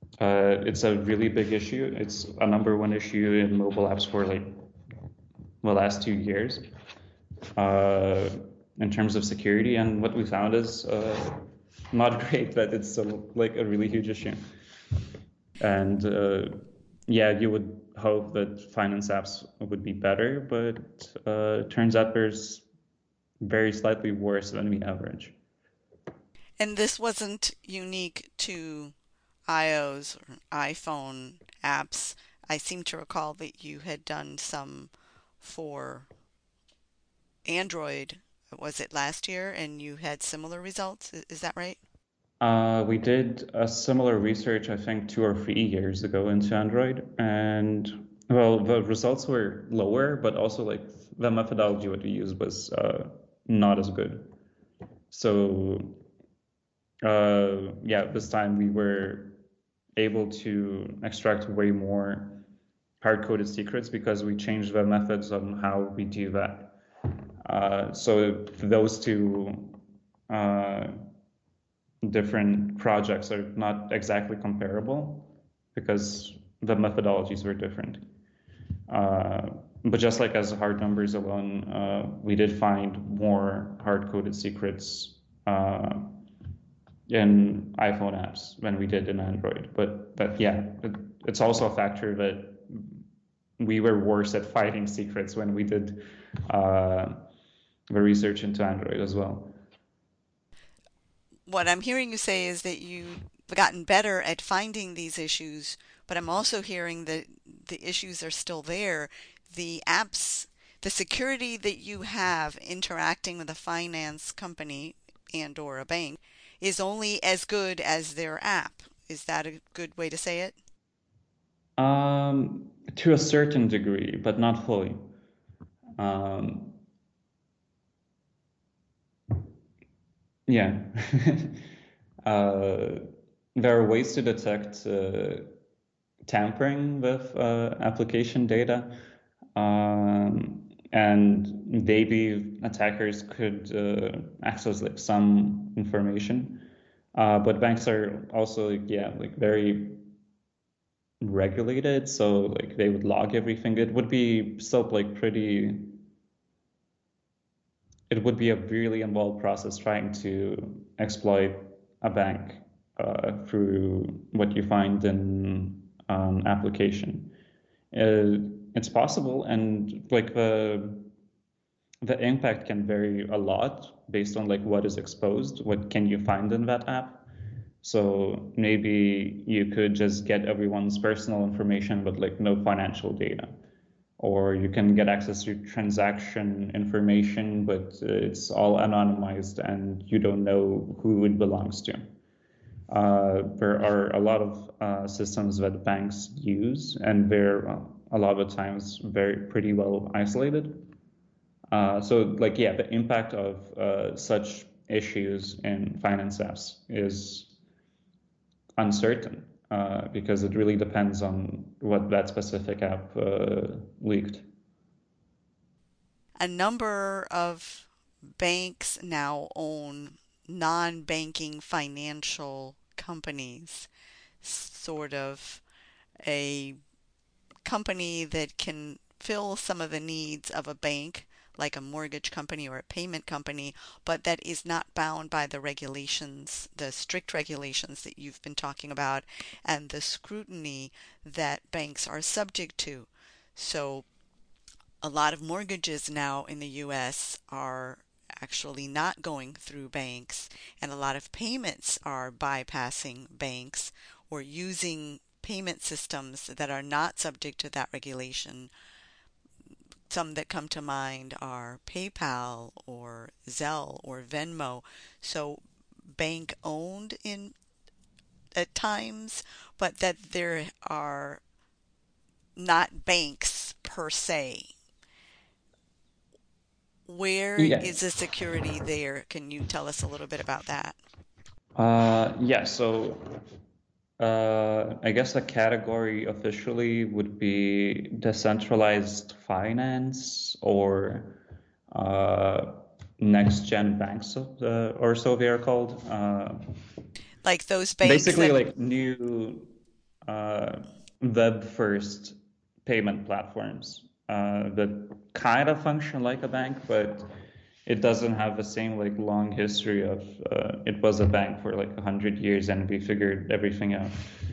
Uh, it's a really big issue. It's a number one issue in mobile apps for like the last two years uh, in terms of security. And what we found is uh, not great, but it's still like a really huge issue. And uh, yeah, you would hope that finance apps would be better, but uh, it turns out there's very slightly worse than the average. And this wasn't unique to iOS or iPhone apps. I seem to recall that you had done some for Android. Was it last year? And you had similar results? I- Is that right? Uh, we did a similar research, I think, two or three years ago into Android, and well, the results were lower, but also like the methodology what we used was uh, not as good. So uh, yeah, this time we were able to extract way more hard-coded secrets because we changed the methods on how we do that. Uh, so those two uh, different projects are not exactly comparable because the methodologies were different. Uh, but just like as hard numbers alone, uh, we did find more hard-coded secrets uh, in iPhone apps than we did in Android. But but yeah, it, it's also a factor that we were worse at finding secrets when we did uh, the research into Android as well. What I'm hearing you say is that you've gotten better at finding these issues, but I'm also hearing that the issues are still there. The apps, the security that you have interacting with a finance company and or a bank is only as good as their app. Is that a good way to say it? Um, to a certain degree, but not fully. Um, yeah. uh, there are ways to detect uh, tampering with uh, application data. Um, and maybe attackers could uh, access like some information. Uh, but banks are also like, yeah, like very regulated, so like they would log everything. It would be still like pretty. It would be a really involved process trying to exploit a bank uh, through what you find in an application. Uh, it's possible, and like the the impact can vary a lot based on like what is exposed, what can you find in that app. So maybe you could just get everyone's personal information, but like no financial data. Or you can get access to transaction information, but uh, it's all anonymized and you don't know who it belongs to. Uh, there are a lot of uh, systems that banks use, and they're uh, a lot of the times very pretty well isolated. Uh, so, like, yeah, the impact of uh, such issues in finance apps is uncertain uh, because it really depends on what that specific app uh, leaked. A number of banks now own non-banking financial companies, sort of a company that can fill some of the needs of a bank, like a mortgage company or a payment company, but that is not bound by the regulations, the strict regulations that you've been talking about, and the scrutiny that banks are subject to. So, a lot of mortgages now in the U S are actually not going through banks, and a lot of payments are bypassing banks or using payment systems that are not subject to that regulation. Some that come to mind are PayPal or Zelle or Venmo. So bank owned in at times, but that there are not banks per se. Where Yeah. is the security there? Can you tell us a little bit about that? Uh, yeah. So uh, I guess the category officially would be decentralized finance or uh, next gen banks, uh, or so they are called. Uh, Like those banks basically, that like new. uh, web-first payment platforms uh, that kind of function like a bank, but it doesn't have the same like long history of uh, it was a bank for like a hundred years and we figured everything out.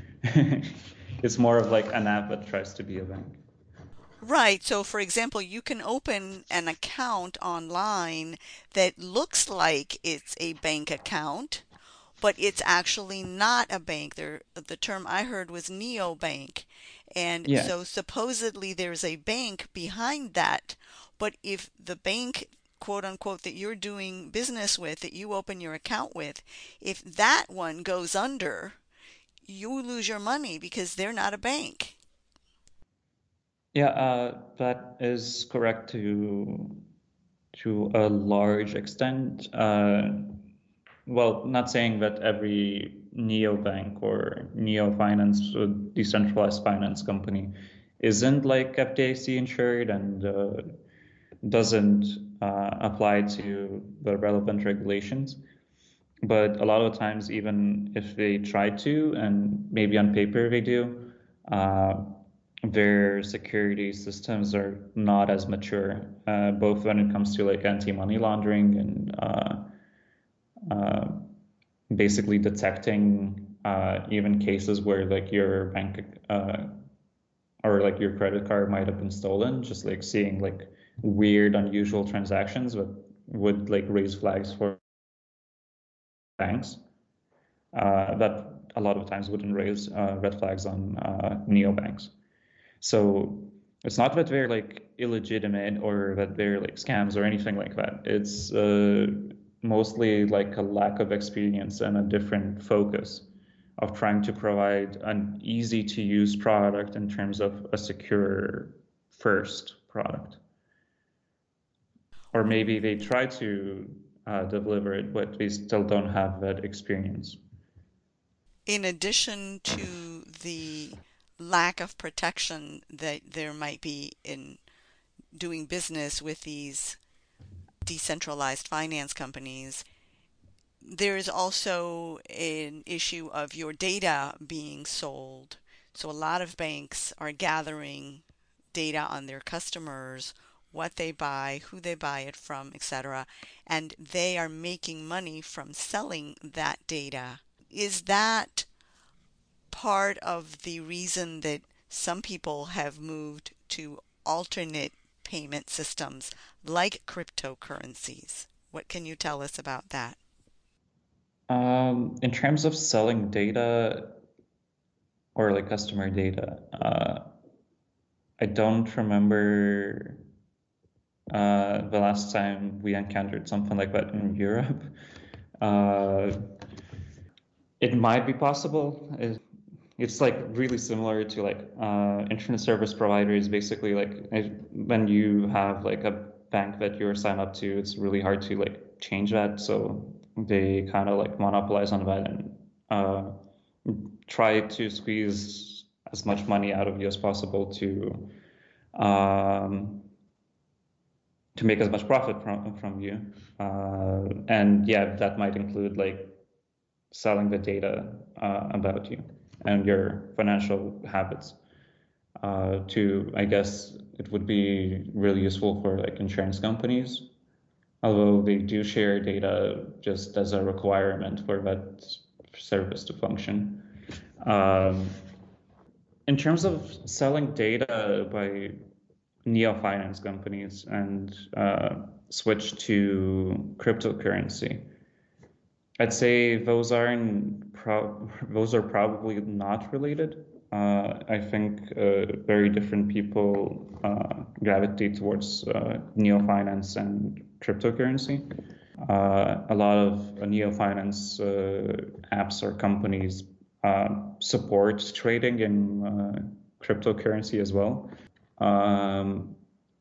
It's more of like an app that tries to be a bank. Right. So, for example, you can open an account online that looks like it's a bank account, but it's actually not a bank. There, the term I heard was neobank. And Yeah, so supposedly there's a bank behind that. But if the bank, quote unquote, that you're doing business with, that you open your account with, if that one goes under, you lose your money because they're not a bank. yeah, uh, that is correct to to a large extent. Uh, well, not saying that every neobank or neo-finance or decentralized finance company isn't like F D I C insured and uh, doesn't uh, apply to the relevant regulations. But a lot of times, even if they try to, and maybe on paper they do, uh, their security systems are not as mature, uh, both when it comes to like anti-money laundering and uh, uh, basically detecting uh, even cases where like your bank uh, or like your credit card might have been stolen, just like seeing like weird, unusual transactions that would like raise flags for banks uh, that a lot of times wouldn't raise uh, red flags on uh, neobanks. So it's not that they're like illegitimate or that they're like scams or anything like that. It's uh, mostly like a lack of experience and a different focus of trying to provide an easy to use product in terms of a secure first product. Or maybe they try to uh, deliver it, but they still don't have that experience. In addition to the lack of protection that there might be in doing business with these decentralized finance companies, there is also an issue of your data being sold. So a lot of banks are gathering data on their customers, what they buy, who they buy it from, et cetera, and they are making money from selling that data. Is that part of the reason that some people have moved to alternate payment systems like cryptocurrencies? What can you tell us about that? Um, in terms of selling data or like customer data, uh, I don't remember uh, the last time we encountered something like that in Europe. Uh, it might be possible. It, it's like really similar to like uh, internet service providers. Basically, like if, when you have like a bank that you're signed up to, it's really hard to like change that. So they kind of like monopolize on that and uh, try to squeeze as much money out of you as possible to um, to make as much profit from from you. Uh, and yeah, that might include like selling the data uh, about you and your financial habits. Uh, to I guess it would be really useful for like insurance companies, although they do share data just as a requirement for that service to function. Um, in terms of selling data by neo-finance companies and uh, switch to cryptocurrency, I'd say those aren't pro- those are probably not related. Uh, I think uh, very different people uh, gravitate towards uh, neo-finance and cryptocurrency. Uh, a lot of uh, neo-finance uh, apps or companies uh, support trading in uh, cryptocurrency as well. Um,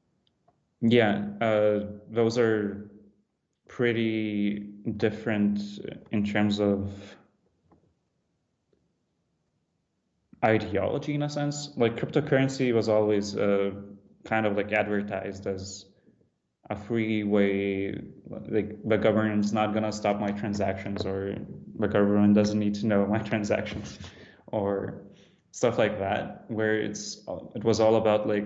yeah, uh, those are pretty different in terms of ideology in a sense. Like cryptocurrency was always uh, kind of like advertised as a free way, like the government's not gonna stop my transactions, or the government doesn't need to know my transactions, or stuff like that, where it's it was all about like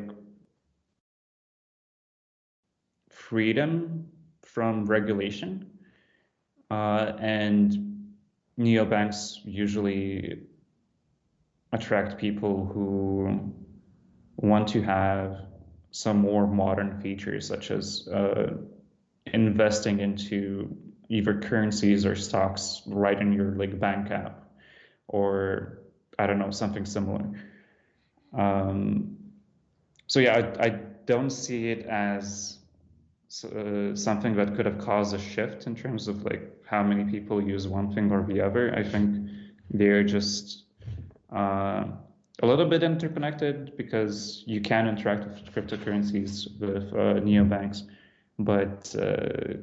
freedom from regulation, uh, and neobanks usually attract people who want to have some more modern features, such as uh, investing into either currencies or stocks right in your like bank app, or I don't know, something similar. Um, so yeah, I, I don't see it as uh, something that could have caused a shift in terms of like how many people use one thing or the other. I think they're just uh, a little bit interconnected because you can interact with cryptocurrencies with uh, neobanks, but uh,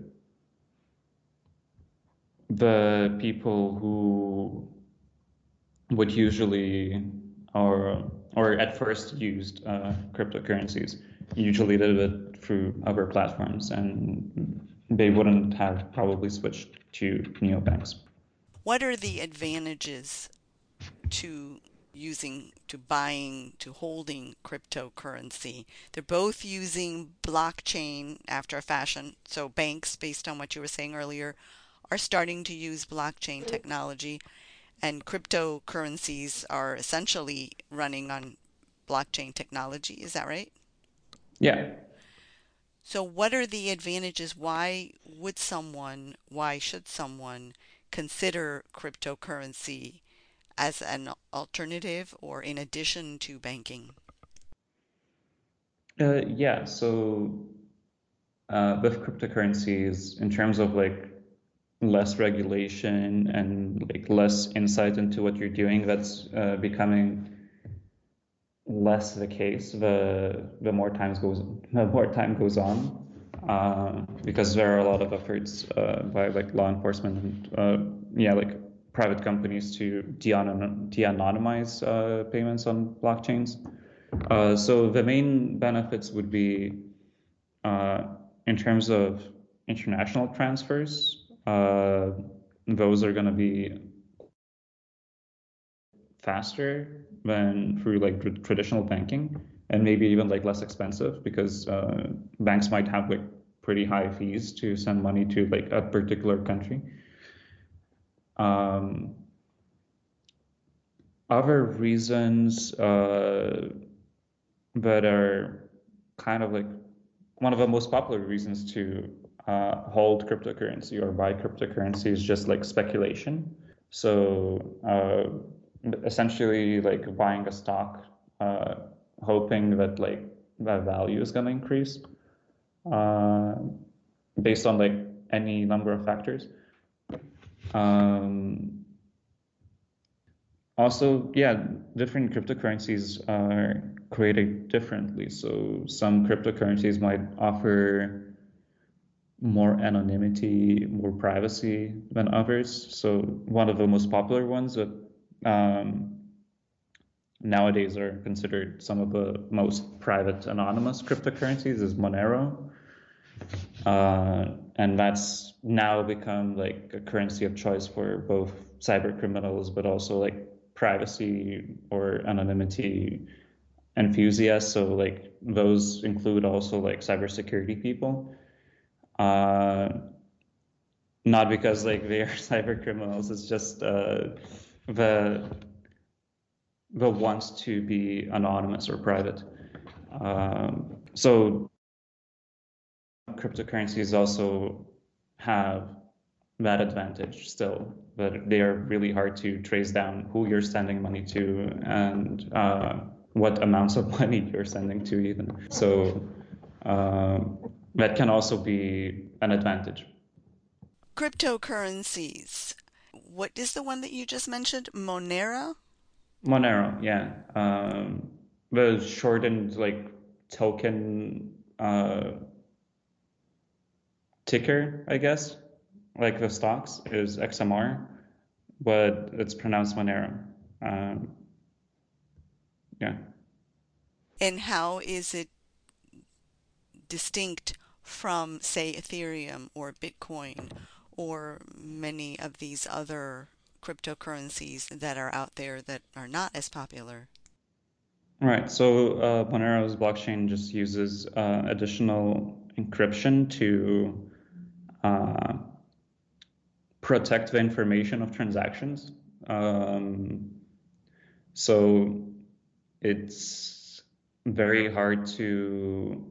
the people who would usually or or at first used uh, cryptocurrencies usually did it through other platforms, and they wouldn't have probably switched to neobanks. What are the advantages to using, to buying, to holding cryptocurrency? They're both using blockchain after a fashion. So banks, based on what you were saying earlier, are starting to use blockchain technology, and cryptocurrencies are essentially running on blockchain technology. Is that right? Yeah. So, what are the advantages? Why would someone, why should someone consider cryptocurrency as an alternative or in addition to banking? Uh, yeah. So uh, with cryptocurrencies, in terms of like less regulation and like less insight into what you're doing, that's uh, becoming less the case the the more times goes the more time goes on, uh, because there are a lot of efforts uh, by like law enforcement and uh, yeah like private companies to de-anonymize uh, payments on blockchains. Uh, so the main benefits would be uh, in terms of international transfers. Uh, those are going to be faster than through like tr- traditional banking, and maybe even like less expensive because uh, banks might have like pretty high fees to send money to like a particular country. Um, Other reasons uh, that are kind of like one of the most popular reasons to uh, hold cryptocurrency or buy cryptocurrency is just like speculation. So uh, essentially, like buying a stock, uh, hoping that like that value is going to increase uh, based on like any number of factors. Um, Also, yeah, different cryptocurrencies are created differently. So some cryptocurrencies might offer more anonymity, more privacy than others. So one of the most popular ones that um, nowadays are considered some of the most private anonymous cryptocurrencies is Monero. Uh, and that's now become like a currency of choice for both cyber criminals, but also like privacy or anonymity enthusiasts. So like those include also like cybersecurity people. Uh, Not because like they are cyber criminals, it's just uh, the the wants to be anonymous or private. Um, so cryptocurrencies also have that advantage still, but they are really hard to trace down who you're sending money to and uh, what amounts of money you're sending to even. So um, that can also be an advantage. Cryptocurrencies. What is the one that you just mentioned? Monera? Monero, yeah. Um, the shortened like token uh, ticker, I guess, like the stocks is X M R, but it's pronounced Monero. Um, yeah. And how is it distinct from, say, Ethereum or Bitcoin or many of these other cryptocurrencies that are out there that are not as popular? Right. So uh, Monero's blockchain just uses uh, additional encryption to uh, protect the information of transactions. Um, so it's very hard to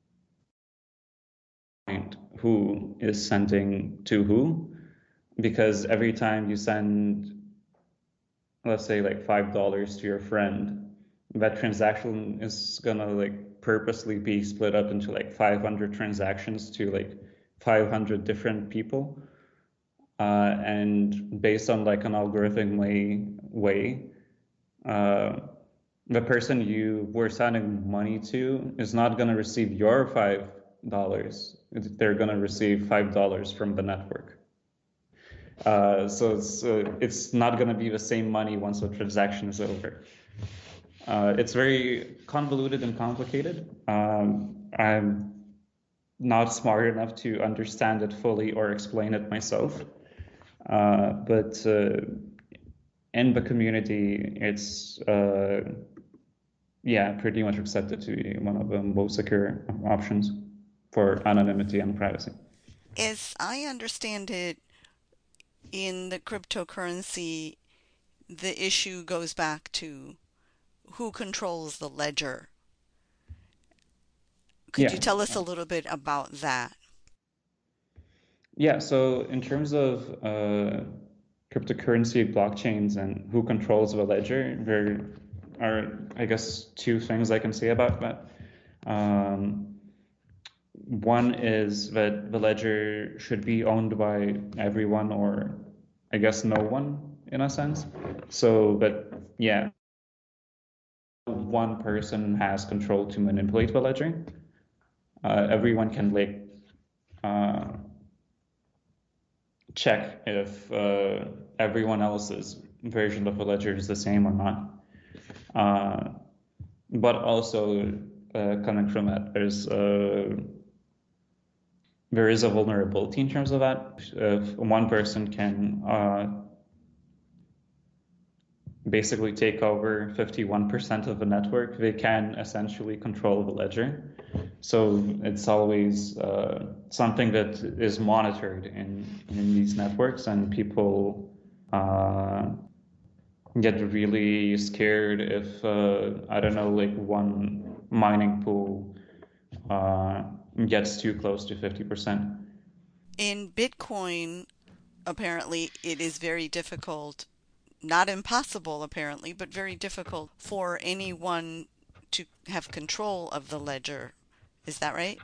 find who is sending to who, because every time you send, let's say, like five dollars to your friend, that transaction is gonna like purposely be split up into like five hundred transactions to like five hundred different people. Uh, and based on like an algorithmic way, way uh, the person you were sending money to is not going to receive your five dollars. They're going to receive five dollars from the network. Uh, so it's uh, it's not going to be the same money once the transaction is over. Uh, it's very convoluted and complicated. Um, I'm not smart enough to understand it fully or explain it myself. Uh, but uh, in the community, it's uh, yeah, pretty much accepted to be one of the most secure options for anonymity and privacy. As I understand it, in the cryptocurrency, the issue goes back to who controls the ledger. Could you Yeah, tell us a little bit about that? yeah. So in terms of uh, cryptocurrency blockchains and who controls the ledger, there are, I guess, two things I can say about that. Um, one is that the ledger should be owned by everyone, or I guess no one in a sense. So, but yeah, one person has control to manipulate the ledger. Uh, everyone can like uh, check if uh, everyone else's version of the ledger is the same or not. Uh, but also uh, coming from that, there's uh, there is a vulnerability in terms of that. If one person can uh, basically take over fifty-one percent of the network, they can essentially control the ledger. So it's always uh, something that is monitored in, in these networks, and people uh, get really scared if, uh, I don't know, like one mining pool uh, gets too close to fifty percent. In Bitcoin, apparently, it is very difficult, not impossible apparently, but very difficult for anyone to have control of the ledger. Is that right?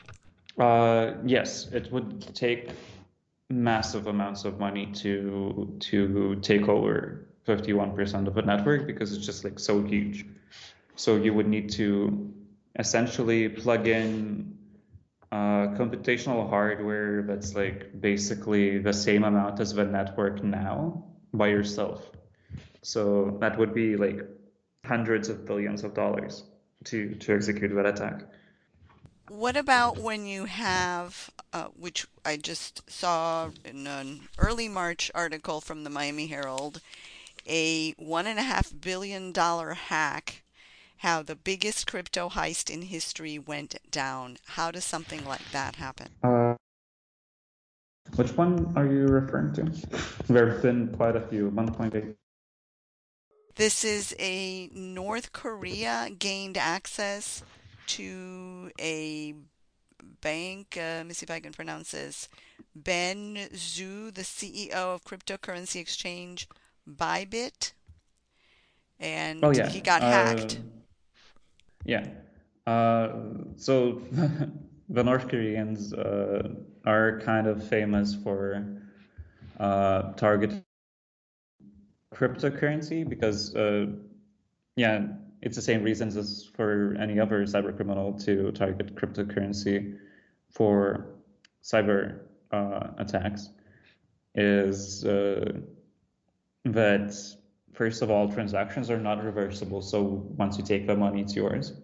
Uh, yes, it would take massive amounts of money to to take over fifty-one percent of a network because it's just like so huge. So you would need to essentially plug in uh, computational hardware that's like basically the same amount as the network now by yourself. So that would be like hundreds of billions of dollars to to execute that attack. What about when you have, uh, which I just saw in an early March article from the Miami Herald, a one and a half billion dollar hack, how the biggest crypto heist in history went down. How does something like that happen? Uh, which one are you referring to? There have been quite a few. one point eight. This is a North Korea gained access to a bank. Uh, let me see if I can pronounce this. Ben Zhu, the C E O of cryptocurrency exchange Bybit, Oh and yeah. he got Uh, hacked. Yeah. Uh, so the North Koreans uh, are kind of famous for uh, targeting cryptocurrency because, uh, yeah, it's the same reasons as for any other cyber criminal to target cryptocurrency for cyber uh, attacks. Is uh, that first of all, transactions are not reversible. So once you take the money, it's yours.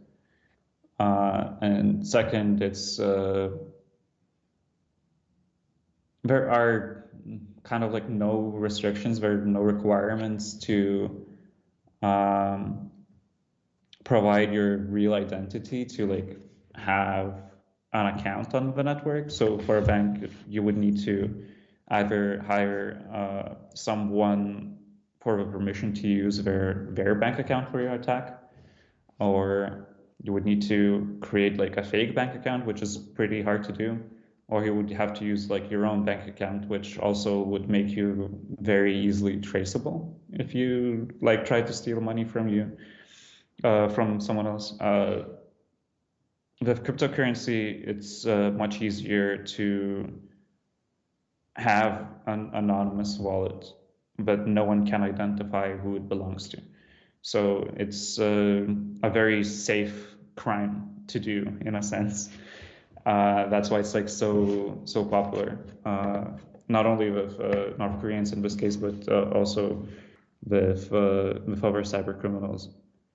Uh, and second, it's uh, there are kind of like no restrictions, there are no requirements to um, provide your real identity to like have an account on the network. So for a bank, you would need to either hire uh, someone for the permission to use their their bank account for your attack, or you would need to create like a fake bank account, which is pretty hard to do, or you would have to use like your own bank account, which also would make you very easily traceable if you like try to steal money from you uh, from someone else. Uh, with cryptocurrency, it's uh, much easier to have an anonymous wallet, but no one can identify who it belongs to. So it's uh, a very safe crime to do in a sense. Uh, that's why it's like so so popular. Uh, not only with uh, North Koreans in this case, but uh, also with uh, with other cyber criminals.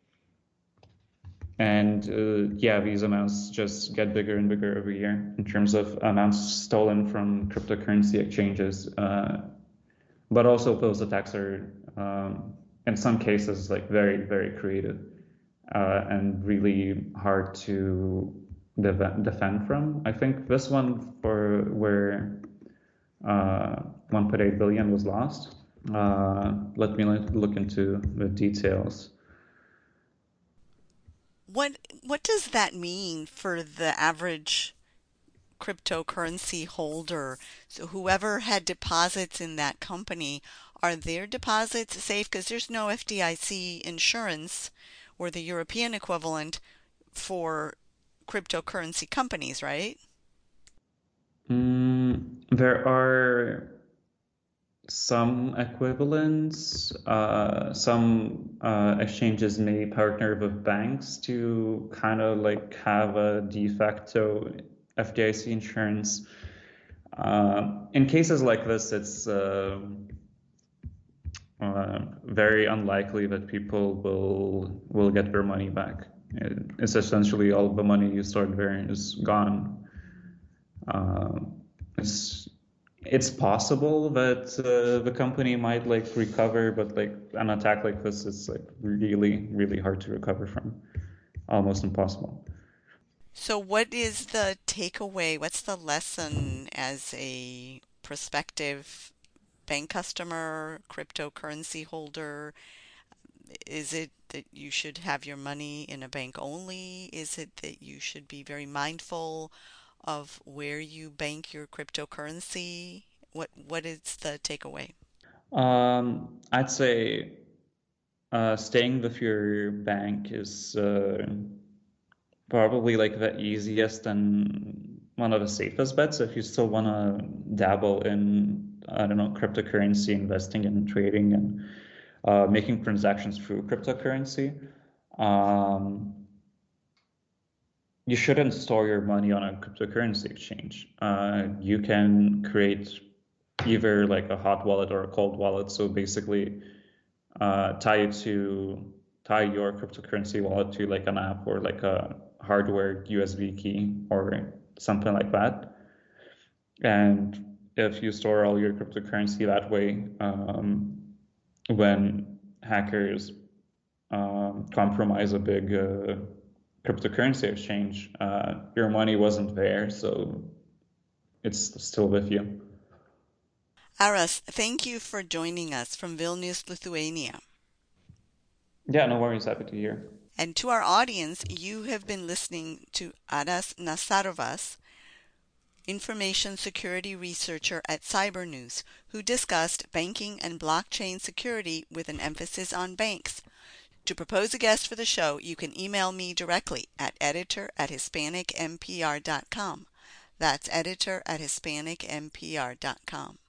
And uh, yeah, these amounts just get bigger and bigger every year in terms of amounts stolen from cryptocurrency exchanges. Uh, but also those attacks are, um, in some cases, like very, very creative uh, and really hard to def- defend from. I think this one for where uh, one point eight billion was lost. Uh, let me look into the details. What what does that mean for the average cryptocurrency holder? So whoever had deposits in that company, are their deposits safe? Because there's no F D I C insurance or the European equivalent for cryptocurrency companies, right? Mm, there are some equivalents. Uh, some uh, exchanges may partner with banks to kind of like have a de facto F D I C insurance. Uh, in cases like this, it's uh, uh, very unlikely that people will will get their money back. It's essentially all of the money you stored there is gone. Uh, it's it's possible that uh, the company might like recover, but like an attack like this is like really, really hard to recover from, almost impossible. So what is the takeaway? What's the lesson as a prospective bank customer, cryptocurrency holder? Is it that you should have your money in a bank only? Is it that you should be very mindful of where you bank your cryptocurrency? What what is the takeaway? Um, I'd say uh, staying with your bank is uh, probably like the easiest and one of the safest bets if you still want to dabble in, I don't know, cryptocurrency investing and trading and uh, making transactions through cryptocurrency. Um, you shouldn't store your money on a cryptocurrency exchange. Uh, you can create either like a hot wallet or a cold wallet. So basically, uh, tie it to tie your cryptocurrency wallet to like an app or like a hardware U S B key or something like that. And if you store all your cryptocurrency that way, um, when hackers um, compromise a big uh, cryptocurrency exchange, uh, your money wasn't there, so it's still with you. Aras, thank you for joining us from Vilnius, Lithuania. Yeah, no worries. Happy to hear. And to our audience, you have been listening to Aras Nasarovas, information security researcher at Cybernews, who discussed banking and blockchain security with an emphasis on banks. To propose a guest for the show, you can email me directly at editor at hispanicmpr dot com. That's editor at hispanicmpr dot com.